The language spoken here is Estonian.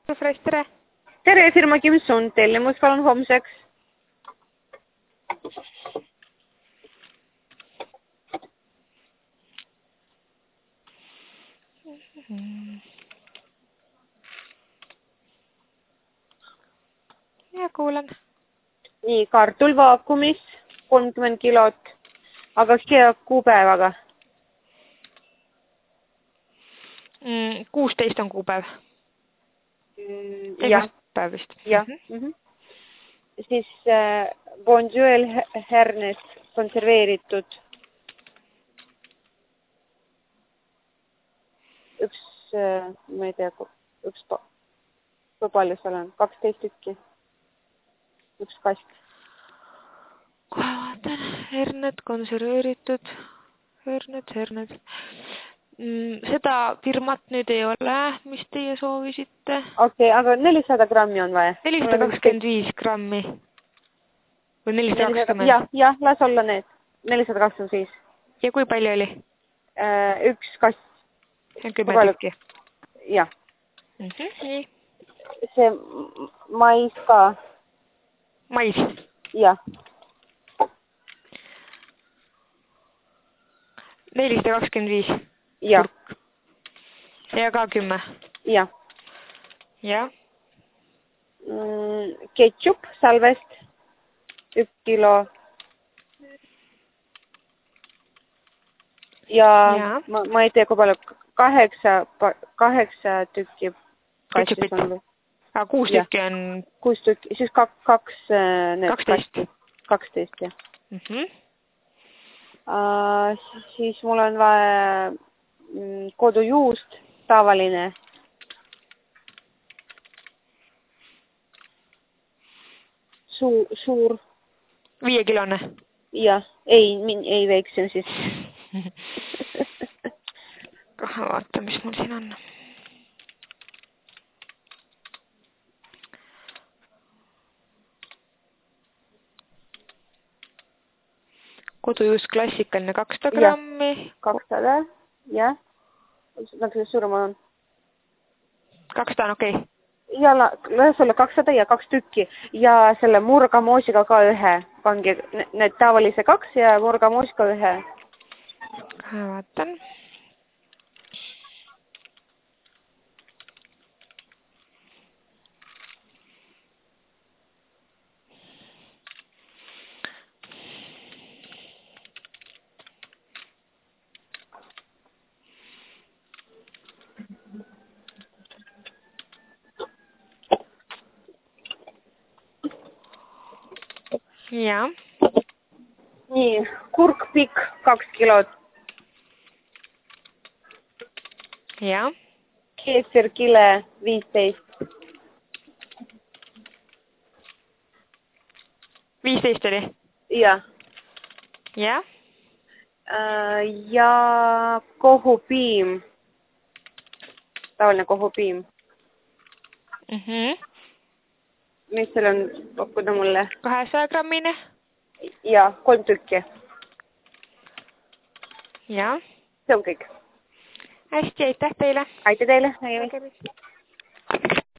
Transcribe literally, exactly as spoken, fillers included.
Fresh, tere! Tere, firma Kimsun, tellimus palun homseks. Ja kuulen. Nii, kartul vaakumis kolmkümmend kilot, aga kuupäevaga. Mm, kuusteist on kuupäev. Mm, jah. Päev vist. jah. Mm -hmm. Siis äh, Bonjour hernes konserveeritud. Üks, äh, ma ei tea, üks, kui palju seal on, kaksteist tükki. Üks kast. Kohe vaatan, herned konserveeritud. Herned, herned. Mm, seda firmat nüüd ei ole, mis teie soovisite. Okei, okay, aga nelisada grammi on vaja. nelisada kakskümmend viis grammi. Või nelisada kakskümmend? Jah, jah, las olla need. nelisada kakskümmend viis. Ja kui palju oli? Äh, üks kast. kümme tükki. Jah. Mm -hmm, nii. See mais ka. Mais? Jah. nelisada kakskümmend viis. Jah. Ja ka kümme. Jah. Jah. Mm, ketšup salvest. Üks kilo. Ja, ja. Ma, ma ei tea, kui palju. Kaheksa, kaheksa tükki. Ketšupit. Aga kuus ja. tükki on... Kuus tükki. Siis kaks... kaks kaksteist. kaksteist, jah. Mm -hmm. uh, siis, siis mul on vaja mm, kodujuust, tavaline. Suur, suur. Viiekilone? Jah, ei, ei väiksem siis. Kohe vaata, mis mul siin on. Kodujuust klassikaline kakssada grammi. kakssada, jah. Nagu see suurem on. kakssada on okei. Okay. Ja las olla kakssada ja kaks tükki. Ja selle murgamoosiga ka ühe. Pange need tavalise kaks ja murgamoosiga ühe. Kohe vaatan. Ja. Nii, kurkpikk kaks kilot. Ja. Keesirkile viisteist. viisteist oli? Ja. Ja. Ja kohupiim. Tavaline kohupiim. Mhm. Mis seal on pakkuda mulle? kahesaja grammine? Ja, kolm tükki. Ja. See on kõik. Hästi, aitäh teile. Aitäh teile.